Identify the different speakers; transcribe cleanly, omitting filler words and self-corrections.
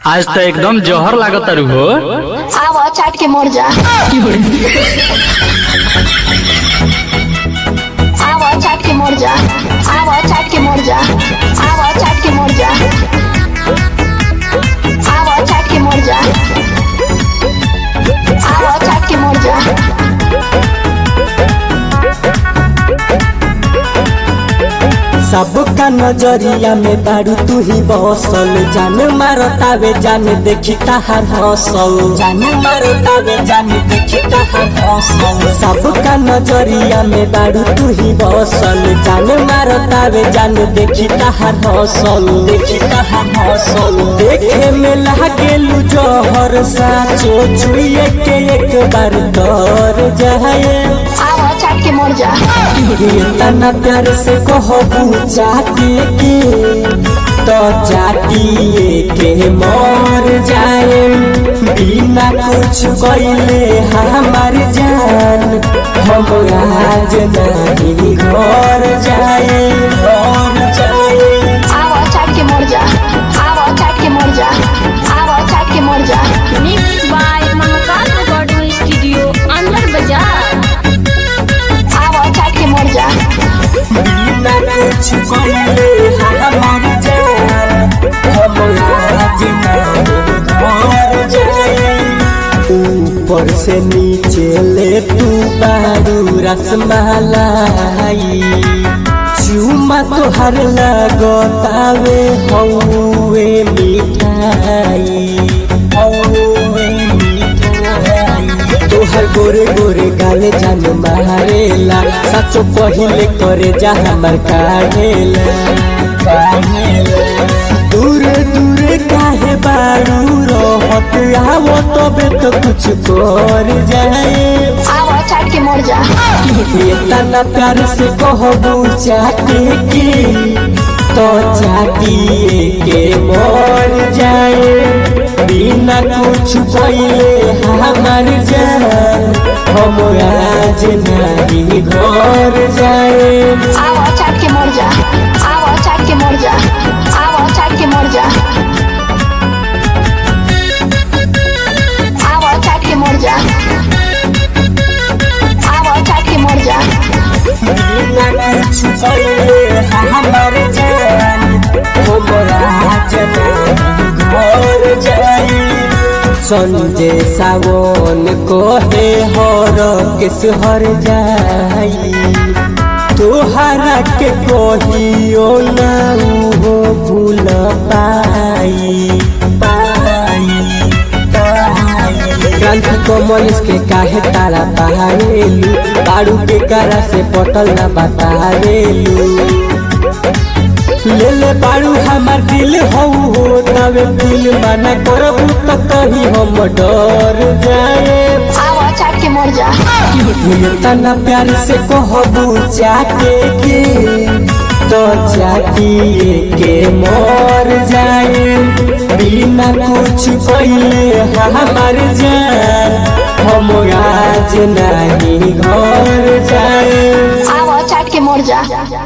Speaker 1: आज तो एकदम जहर लागत तारू हो।
Speaker 2: आवा चाट के मर जा। आवा चाट के मर जा। आवा चाट के मर जा। आवा चाट के मर जा। आवा चाट के मर जा। आवा चाट के मर जा।
Speaker 3: सबका नजरिया में बारू तू ही बसल, जान मारतावे जान देखी ताहार हसल, जान मारतावे जान देखी ताहार हसल। सबका नजरिया में बारू तू ही बसल, जान मारतावे जान देखी ताहार हसल, देखी ताहार हसल। देखे में लागेलू जहर साचो, छुए के एक बार डर जाए।
Speaker 2: आवा चाट के मर जा।
Speaker 3: तना प्यार से कहबू चाटी के तो चाटिए के मर जाए, बिना कुछ कइले हमार जान हम आज नहीं घर जाए, घर जाए।
Speaker 2: आवा चाट के मर जा। आवा चाट के मर जा। आवा चाट के मर जा।
Speaker 4: Mix by Mahakal recording studio अंदर बाजार।
Speaker 2: आवा चाट के मर जा।
Speaker 3: बिना कुछ कइले हमार जान हम आज नहीं घर जाए। ऊपर से नीचे ले तू बारू रसमलाई, चुमा तोहर लगतावे हौवे मिठाई, हौवे मिठाई। तोहर गोरे गोरे गाले जान मारेला, सचो पहिले करे जा हमर काहेला, काहेला। दूर दूर काहे बारू रहत, आवो तबे तो कुछ कर जाए।
Speaker 2: आवा चाट के मर जा।
Speaker 3: तना प्यार से कहबू चाटे के तो चाटिए के मर जाए, बिना कुछ कइले हमार जान हम आज नहीं घर जाए।
Speaker 2: आवा चाट के मर जा। आवा चाट के मर जा। आवा चाट के मर जा। आवा चाट के मर जा। आवा चाट के मर जा।
Speaker 3: बिना कुछ कइले हमार जान हम आज नहीं घर जाए। संजय सावन कोहे हर किस हर जाई, तोहरा के कहियो ना हो भूल पाई, पाई, पाई। ग्रंथ कमल के काहे तारा बहावेलू, बारू के करा से पटल ना बतावेलू। ले ले बारू हमार दिल हो तवे दिल मना करबू तो कहीं हम डर जाए।
Speaker 2: आवा चाट के मर जा।
Speaker 3: तना प्यार से कहबू चाटे के तो चाटिए के मर जाए, बिना कुछ कइले हमार जान हम आज नहीं घर जाए।
Speaker 2: आवा चाट के मर जा।